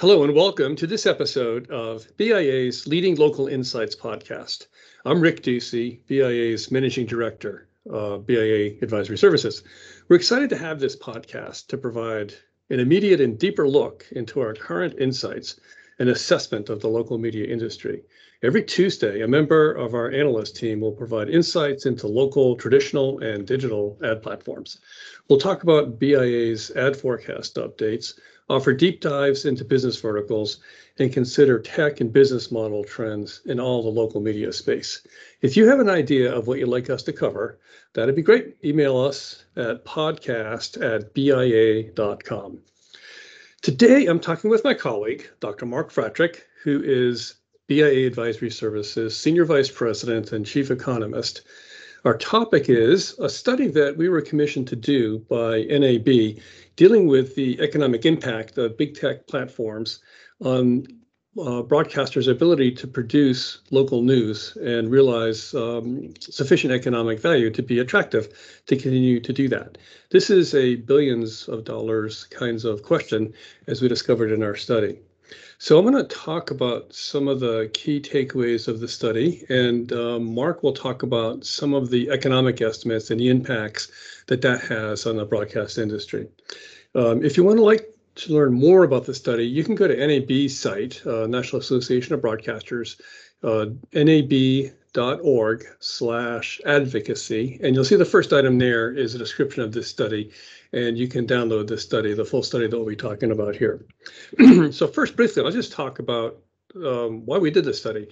Hello and welcome to this episode of BIA's Leading Local Insights podcast. I'm Rick Ducey, BIA's Managing Director of BIA Advisory Services. We're excited to have this podcast to provide an immediate and deeper look into our current insights and assessment of the local media industry. Every Tuesday, a member of our analyst team will provide insights into local, traditional, and digital ad platforms. We'll talk about BIA's ad forecast updates, offer deep dives into business verticals, and consider tech and business model trends in all the local media space. If you have an idea of what you'd like us to cover, that'd be great. Email us at podcast@bia.com. Today, I'm talking with my colleague, Dr. Mark Fratrick, who is BIA Advisory Services Senior Vice President and Chief Economist. Our topic is a study that we were commissioned to do by NAB dealing with the economic impact of big tech platforms on broadcasters' ability to produce local news and realize sufficient economic value to be attractive to continue to do that. This is a billions of dollars kinds of question, as we discovered in our study. So I'm going to talk about some of the key takeaways of the study, and Mark will talk about some of the economic estimates and the impacts that has on the broadcast industry. If you want to learn more about the study, you can go to NAB's site, National Association of Broadcasters, nab.org/advocacy, and you'll see the first item there is a description of this study, and you can download this study, the full study that we'll be talking about here. So first, briefly, I'll just talk about why we did this study.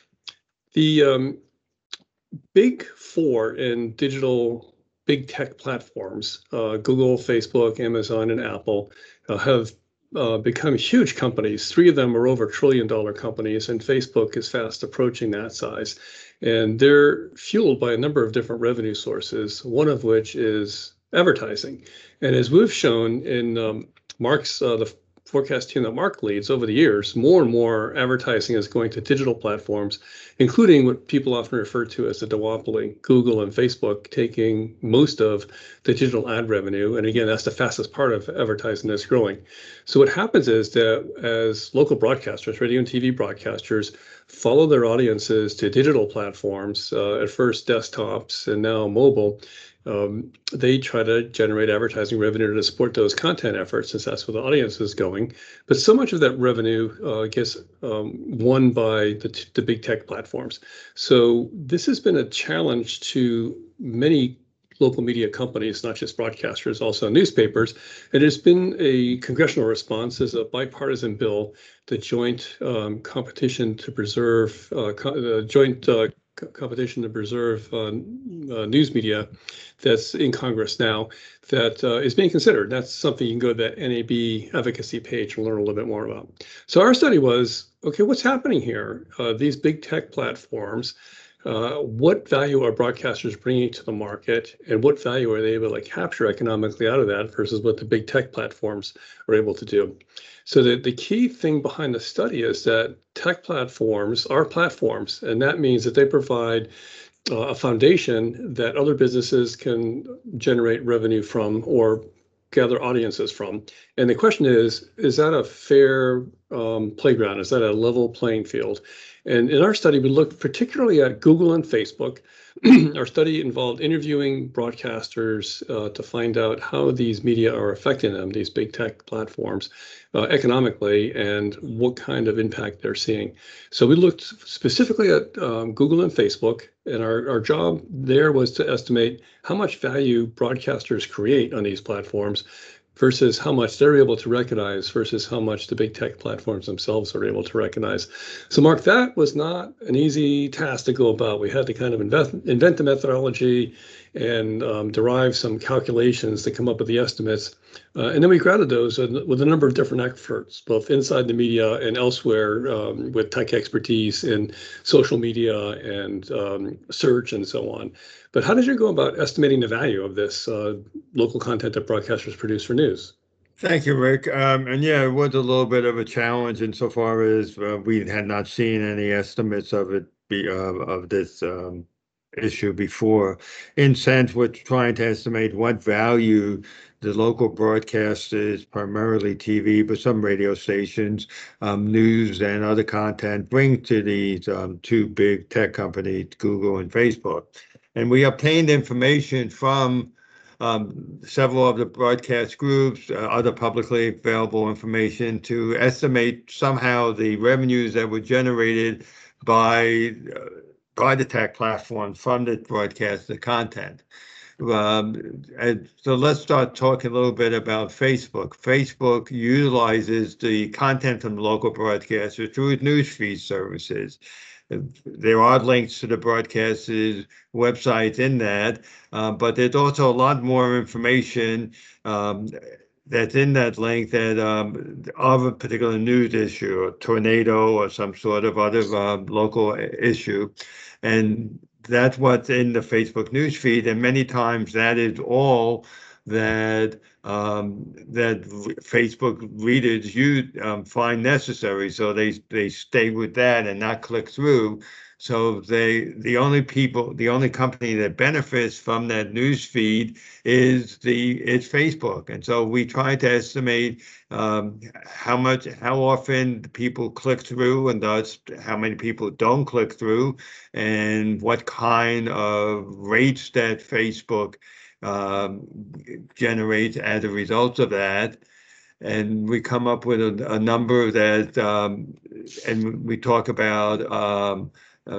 The big four in digital big tech platforms, Google, Facebook, Amazon, and Apple, have become huge companies. Three of them are over $1 trillion companies, and Facebook is fast approaching that size. And they're fueled by a number of different revenue sources, one of which is advertising. And as we've shown in Mark's, the forecast team that Mark leads over the years, more and more advertising is going to digital platforms, including what people often refer to as the duopoly, Google and Facebook taking most of the digital ad revenue. And again, that's the fastest part of advertising that's growing. So what happens is that as local broadcasters, radio and TV broadcasters, follow their audiences to digital platforms, at first desktops and now mobile, they try to generate advertising revenue to support those content efforts, since that's where the audience is going. But so much of that revenue gets won by the big tech platforms. So this has been a challenge to many local media companies, not just broadcasters, also newspapers. It has been a congressional response as a bipartisan bill, the Joint Competition to Preserve Competition to Preserve News Media, that's in Congress now, that is being considered. That's something you can go to that NAB advocacy page and learn a little bit more about. So our study was, okay, what's happening here? These big tech platforms, what value are broadcasters bringing to the market, and what value are they able to capture economically out of that versus what the big tech platforms are able to do? So the key thing behind the study is that tech platforms are platforms, and that means that they provide a foundation that other businesses can generate revenue from or gather audiences from. And the question is that a fair playground? Is that a level playing field? And in our study, we looked particularly at Google and Facebook. Our study involved interviewing broadcasters to find out how these media are affecting them, these big tech platforms, economically, and what kind of impact they're seeing. So we looked specifically at Google and Facebook, and our job there was to estimate how much value broadcasters create on these platforms versus how much they're able to recognize versus how much the big tech platforms themselves are able to recognize. So Mark, that was not an easy task to go about. We had to kind of invent the methodology and derive some calculations to come up with the estimates. And then we grounded those with a number of different experts, both inside the media and elsewhere, with tech expertise in social media and search and so on. But how did you go about estimating the value of this local content that broadcasters produce for news? Thank you, Rick. And yeah, it was a little bit of a challenge insofar as we had not seen any estimates of it of this issue before. In sense, we're trying to estimate what value the local broadcasters, primarily TV, but some radio stations, news and other content bring to these two big tech companies, Google and Facebook. And we obtained information from several of the broadcast groups, other publicly available information to estimate somehow the revenues that were generated by the tech platform from the broadcast, the content. And so let's start talking a little bit about Facebook. Facebook utilizes the content from the local broadcasters through its newsfeed services. There are links to the broadcasters' websites in that, but there's also a lot more information that's in that link that of a particular news issue, a tornado or some sort of other local issue. And that's what's in the Facebook newsfeed. And many times that is all that that Facebook readers find necessary. So they stay with that and not click through. So the only company that benefits from that news feed is Facebook. And so we try to estimate how often people click through, and thus how many people don't click through, and what kind of rates that Facebook generates as a result of that. And we come up with a number that, and we talk about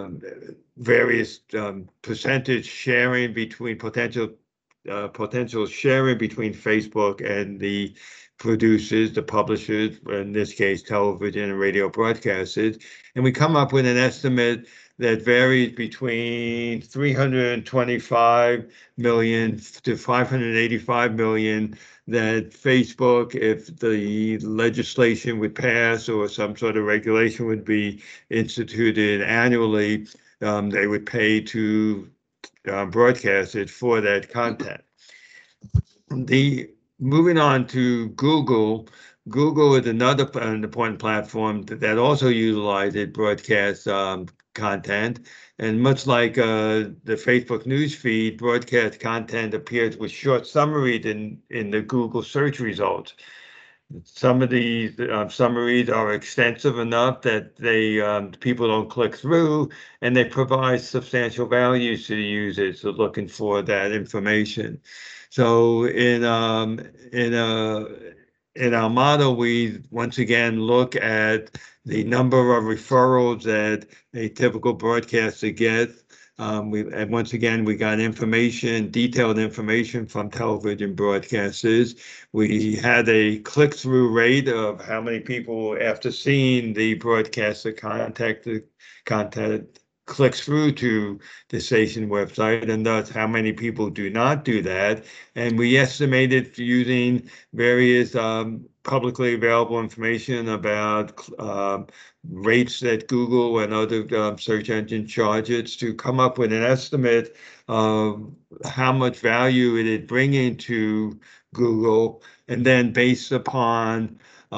various percentage sharing between potential sharing between Facebook and the producers, the publishers, in this case, television and radio broadcasters. And we come up with an estimate that varies between 325 million to 585 million that Facebook, if the legislation would pass or some sort of regulation would be instituted annually, they would pay to broadcast it for that content. Moving on to Google. Google is another important platform that also utilizes broadcast content. And much like the Facebook news feed, broadcast content appears with short summaries in the Google search results. Some of these summaries are extensive enough that people don't click through, and they provide substantial value to the users who are looking for that information. So in our model, we once again look at the number of referrals that a typical broadcaster gets. And once again, we got detailed information from television broadcasters. We had a click-through rate of how many people, after seeing the broadcaster content, clicks through to the station website, and thus how many people do not do that. And we estimated using various publicly available information about rates that Google and other search engine charges to come up with an estimate of how much value it is bringing to Google, and then based upon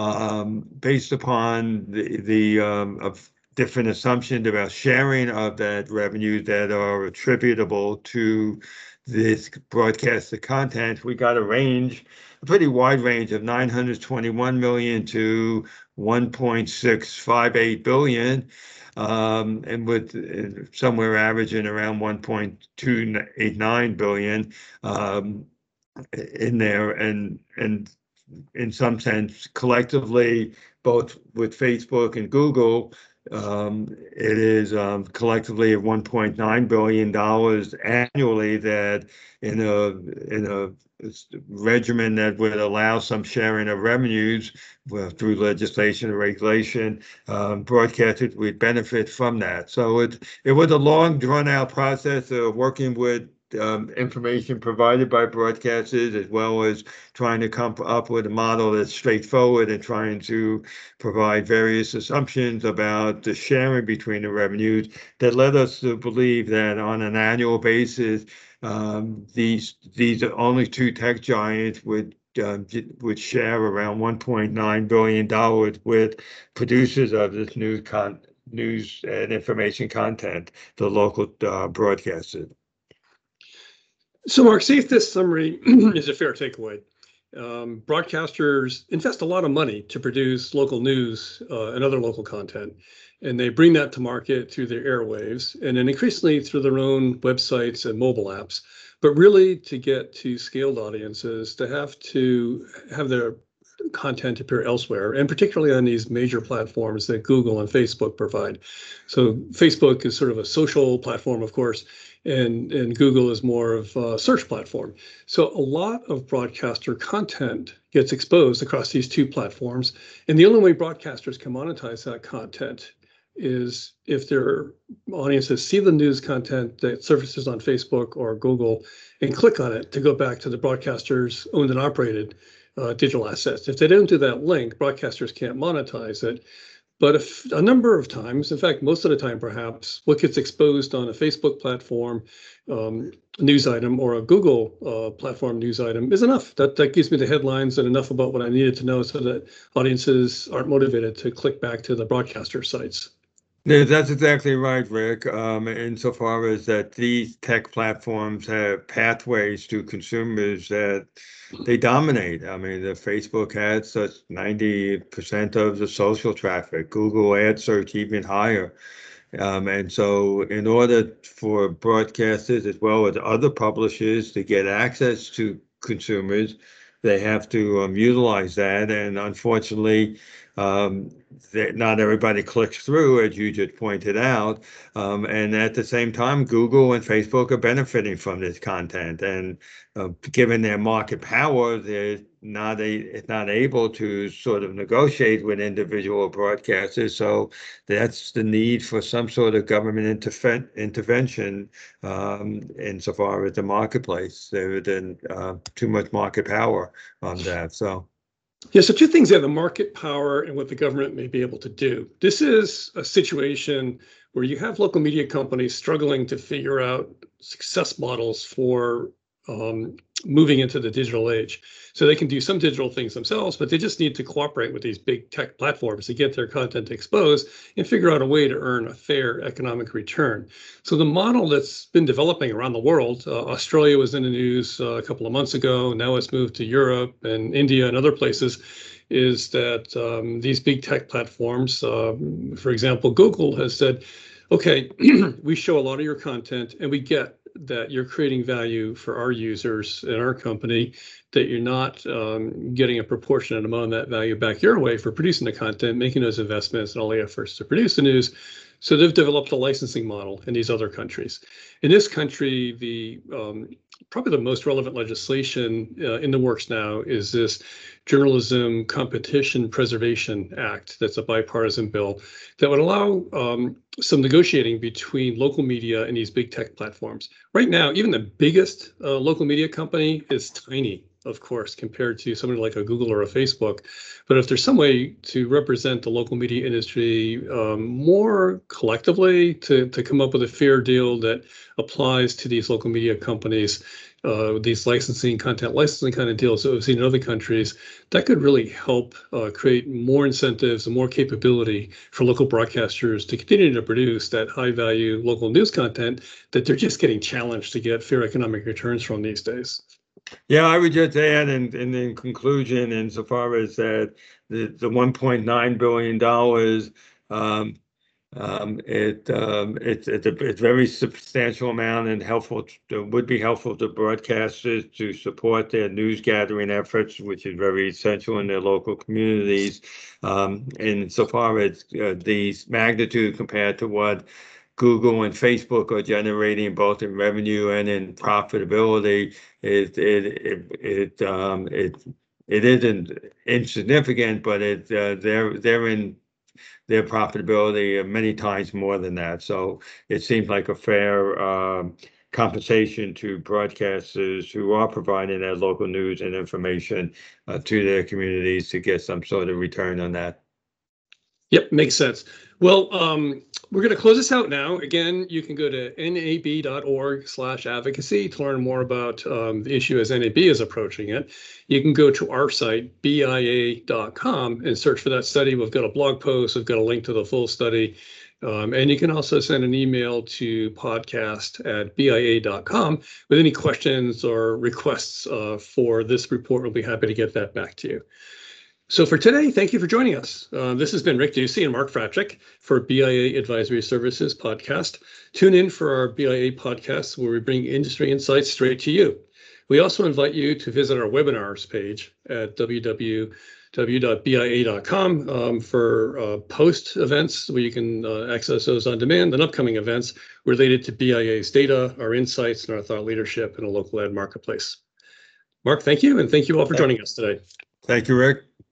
the different assumptions about sharing of that revenue that are attributable to this broadcaster content, we got a pretty wide range of 921 million to 1.658 billion, and with somewhere averaging around 1.289 billion in there, and in some sense, collectively, both with Facebook and Google, it is collectively of $1.9 billion annually that in a regimen that would allow some sharing of revenues through legislation and regulation, broadcasters would benefit from that. So it was a long, drawn-out process of working with information provided by broadcasters, as well as trying to come up with a model that's straightforward and trying to provide various assumptions about the sharing between the revenues that led us to believe that on an annual basis, these only two tech giants would share around $1.9 billion with producers of this new news and information content, the local broadcasters. So, Mark, see if this summary is a fair takeaway. Broadcasters invest a lot of money to produce local news and other local content, and they bring that to market through their airwaves and then increasingly through their own websites and mobile apps. But really, to get to scaled audiences, they have to have their content appear elsewhere, and particularly on these major platforms that Google and Facebook provide. So Facebook is sort of a social platform, of course, and Google is more of a search platform. So a lot of broadcaster content gets exposed across these two platforms, and the only way broadcasters can monetize that content is if their audiences see the news content that surfaces on Facebook or Google and click on it to go back to the broadcaster's owned and operated digital assets. If they don't do that link, broadcasters can't monetize it. But if a number of times, in fact, most of the time perhaps, what gets exposed on a Facebook platform news item or a Google platform news item is enough. That gives me the headlines and enough about what I needed to know so that audiences aren't motivated to click back to the broadcaster sites. Yeah, that's exactly right, Rick. Insofar as that these tech platforms have pathways to consumers that they dominate. I mean, the Facebook ads, such 90% of the social traffic, Google ad search even higher. And so in order for broadcasters as well as other publishers to get access to consumers, they have to utilize that. And unfortunately, not everybody clicks through, as you just pointed out. And at the same time, Google and Facebook are benefiting from this content. And given their market power, they're not able to sort of negotiate with individual broadcasters. So that's the need for some sort of government intervention insofar as the marketplace. There's too much market power on that. So. Yeah, so two things there, the market power and what the government may be able to do. This is a situation where you have local media companies struggling to figure out success models for moving into the digital age. So they can do some digital things themselves, but they just need to cooperate with these big tech platforms to get their content exposed and figure out a way to earn a fair economic return. So the model that's been developing around the world, Australia was in the news a couple of months ago, now it's moved to Europe and India and other places, is that these big tech platforms, for example, Google has said, okay, we show a lot of your content and we get that you're creating value for our users and our company, that you're not getting a proportionate amount of that value back your way for producing the content, making those investments and all the efforts to produce the news. So they've developed a licensing model in these other countries. In this country, the probably the most relevant legislation in the works now is this Journalism Competition Preservation Act. That's a bipartisan bill that would allow some negotiating between local media and these big tech platforms. Right now, even the biggest local media company is tiny, of course, compared to somebody like a Google or a Facebook. But if there's some way to represent the local media industry more collectively, to come up with a fair deal that applies to these local media companies, these content licensing kind of deals that we've seen in other countries, that could really help create more incentives and more capability for local broadcasters to continue to produce that high value local news content that they're just getting challenged to get fair economic returns from these days. Yeah, I would just add in conclusion, insofar as that the $1.9 billion, it's a very substantial amount and would be helpful to broadcasters to support their news gathering efforts, which is very essential in their local communities. And so far as the magnitude compared to what Google and Facebook are generating both in revenue and in profitability, it isn't insignificant, but they're in their profitability many times more than that. So it seems like a fair compensation to broadcasters who are providing that local news and information to their communities to get some sort of return on that. Yep, makes sense. Well, we're going to close this out now. Again, you can go to nab.org/advocacy to learn more about the issue as NAB is approaching it. You can go to our site, BIA.com, and search for that study. We've got a blog post. We've got a link to the full study. And you can also send an email to podcast@bia.com with any questions or requests for this report. We'll be happy to get that back to you. So for today, thank you for joining us. This has been Rick Ducey and Mark Fratchik for BIA Advisory Services podcast. Tune in for our BIA podcast where we bring industry insights straight to you. We also invite you to visit our webinars page at www.bia.com for post events where you can access those on demand and upcoming events related to BIA's data, our insights, and our thought leadership in a local ad marketplace. Mark, thank you, and thank you all for joining us today. Thank you, Rick.